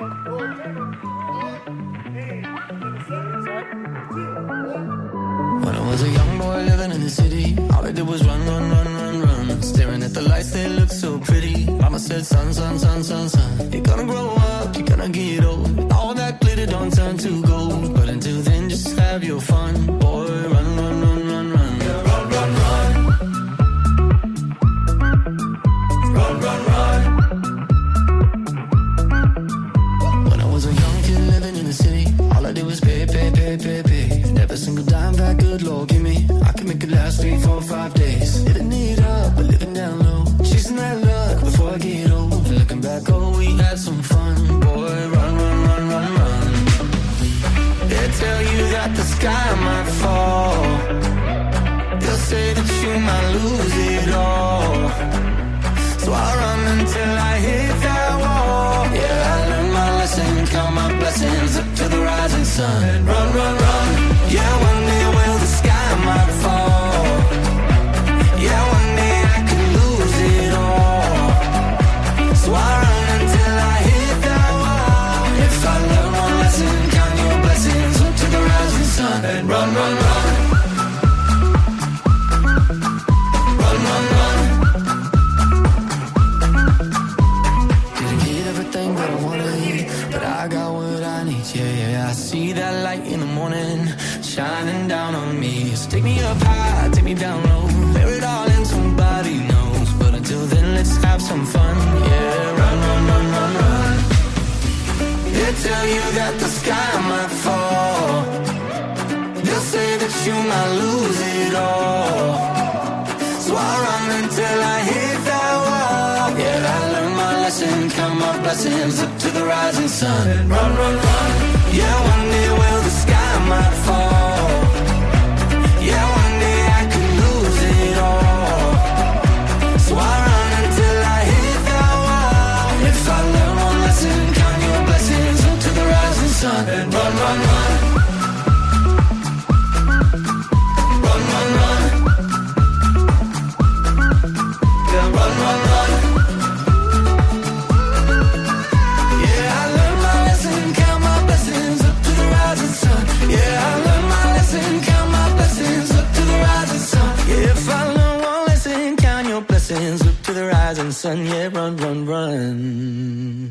When I was a young boy living in the city, all I did was run, run, run, run, run. Staring at the lights, they looked so pretty. Mama said, son, son, son, son, son, you're gonna grow up, you're gonna get old. All that glitter don't turn to gold. But until then, just have your fun. Boy, run, run, run, run, run. Run, run, run. Run, run, run. When I was a young kid living in the city, all I did was pay, pay, pay, pay, pay. Every single dime back, good Lord, give me. I can make it last 3, 4, 5 days. Living it up, but living down low. Chasing that luck before I get old. Looking back, oh, we had some fun. Boy, run, run, run, run, run. They tell you that the sky might fall. They'll say that you might lose it all. So I run until I hit that wall. Yeah, I learned my lesson, count my blessings up to the rising sun. Run, run, run. Yeah, one day, well, the sky might fall. Yeah, one day I could lose it all. So I run until I hit that wall. If I learn one lesson, count your blessings up to the rising sun. And run, run, run. Run, run, run. Didn't get everything that I wanted, but I got what I need. Yeah, yeah, I see that light in the morning shining down on me. So take me up high, take me down low. Bear it all and somebody knows. But until then, let's have some fun. Yeah, run, run, run, run, run. They tell you that the sky might fall. They'll say that you might lose it all. So I run until I hit that wall. Yeah, I learned my lesson, count my blessings up to the rising sun. And run, run, run. Yeah, one day, well, the sky might fall. Yeah, one day I could lose it all. So I run until I hit that wall. If I learn one lesson, count your blessings up to the rising sun. And run, run, run. Run, run, run. Yeah, run, run, run. Yeah, I learned my lesson, count my blessings up to the rising sun. Yeah, I learned my lesson, count my blessings up to the rising sun. Yeah, if I learn one lesson, count your blessings up to the rising sun. Yeah, run, run, run.